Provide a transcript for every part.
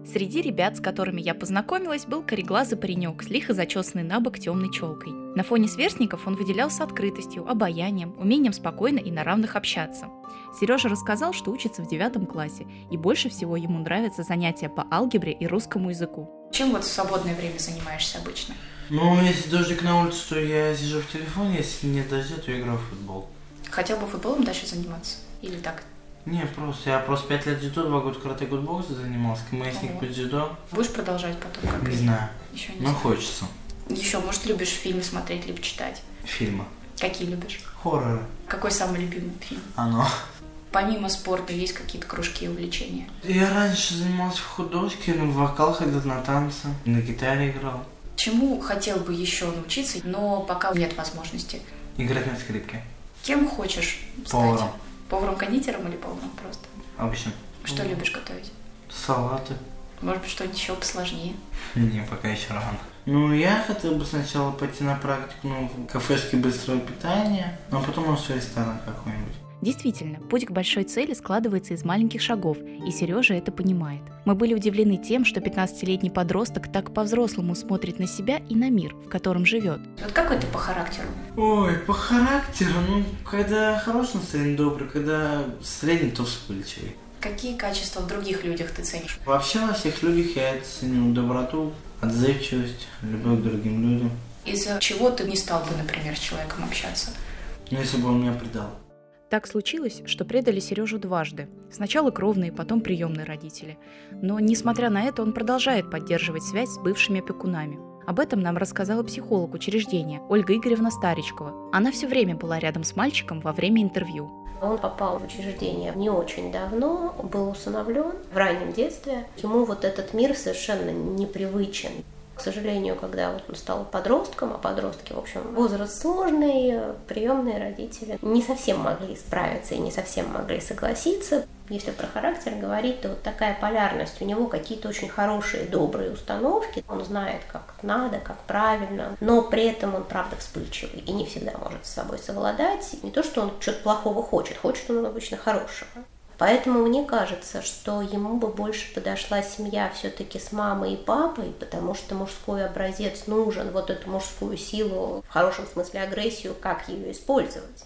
Среди ребят, с которыми я познакомилась, был кореглазый паренек с лихо зачесанной на бок темной челкой. На фоне сверстников он выделялся открытостью, обаянием, умением спокойно и на равных общаться. Сережа рассказал, что учится в 9 классе, и больше всего ему нравятся занятия по алгебре и русскому языку. Чем вот в свободное время занимаешься обычно? Если дождик на улице, то я сижу в телефоне, если нет дождя, то играю в футбол. Хотел бы футболом дальше заниматься? Или так? Не, я 5 лет дзюдо, 2 года карате-гудбоксом занимался, КМСник по дзюдо. Будешь продолжать потом? Как Не знаю, Еще не но знаю. хочется. Еще, может, любишь фильмы смотреть, либо читать? Фильмы. Какие любишь? Хорроры. Какой самый любимый фильм? Оно. Помимо спорта есть какие-то кружки и увлечения? Я раньше занимался в художке, в вокал ходил, на танцы, на гитаре играл. Чему хотел бы еще научиться, но пока нет возможности? Играть на скрипке. Кем хочешь стать? Поваром. Поваром-кондитером или поваром просто? Обычно. Что любишь готовить? Салаты. Может быть, что-нибудь еще посложнее? Не, пока еще рано. Я хотел бы сначала пойти на практику в кафешке быстрого питания, а потом, может, в ресторан какой-нибудь. Действительно, путь к большой цели складывается из маленьких шагов, и Сережа это понимает. Мы были удивлены тем, что 15-летний подросток так по-взрослому смотрит на себя и на мир, в котором живет. Вот какой ты по характеру? Ой, по характеру, когда хороший настроение, добрый, когда средний, то вспыльчивый. Какие качества в других людях ты ценишь? Вообще во всех людях я ценю доброту, отзывчивость, любовь к другим людям. Из-за чего ты не стал бы, например, с человеком общаться? Если бы он меня предал. Так случилось, что предали Сережу дважды. Сначала кровные, потом приемные родители. Но, несмотря на это, он продолжает поддерживать связь с бывшими опекунами. Об этом нам рассказала психолог учреждения Ольга Игоревна Старичкова. Она все время была рядом с мальчиком во время интервью. Он попал в учреждение не очень давно, был усыновлен в раннем детстве. Ему вот этот мир совершенно непривычен. К сожалению, когда он стал подростком, а подростки, в общем, возраст сложный, приемные родители не совсем могли справиться и не совсем могли согласиться. Если про характер говорить, то вот такая полярность. У него какие-то очень хорошие, добрые установки. Он знает, как надо, как правильно, но при этом он, правда, вспыльчивый и не всегда может с собой совладать. Не то, что он что-то плохого хочет он обычно хорошего. Поэтому мне кажется, что ему бы больше подошла семья все-таки с мамой и папой, потому что мужской образец нужен, вот эту мужскую силу, в хорошем смысле агрессию, как ее использовать.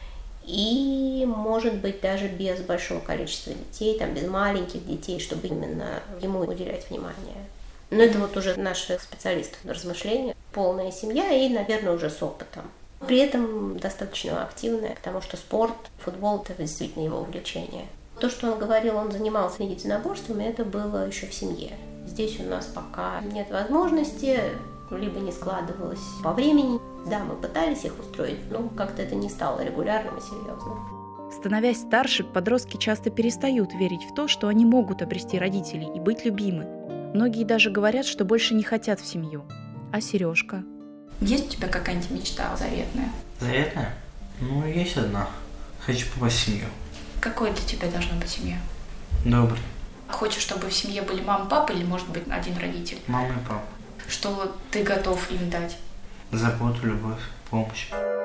И, может быть, даже без большого количества детей, без маленьких детей, чтобы именно ему уделять внимание. Но это вот уже наши специалисты размышления. Полная семья и, наверное, уже с опытом. При этом достаточно активная, потому что спорт, футбол – это действительно его увлечение. То, что он говорил, он занимался единоборствами, это было еще в семье. Здесь у нас пока нет возможности, либо не складывалось по времени. Да, мы пытались их устроить, но как-то это не стало регулярным и серьезным. Становясь старше, подростки часто перестают верить в то, что они могут обрести родителей и быть любимы. Многие даже говорят, что больше не хотят в семью. А Сережка? Есть у тебя какая-нибудь мечта заветная? Заветная? Есть одна. Хочу попасть в семью. Какой для тебя должна быть семья? Добрый. Хочешь, чтобы в семье были мама, папа или, может быть, один родитель? Мама и папа. Что ты готов им дать? Заботу, любовь, помощь.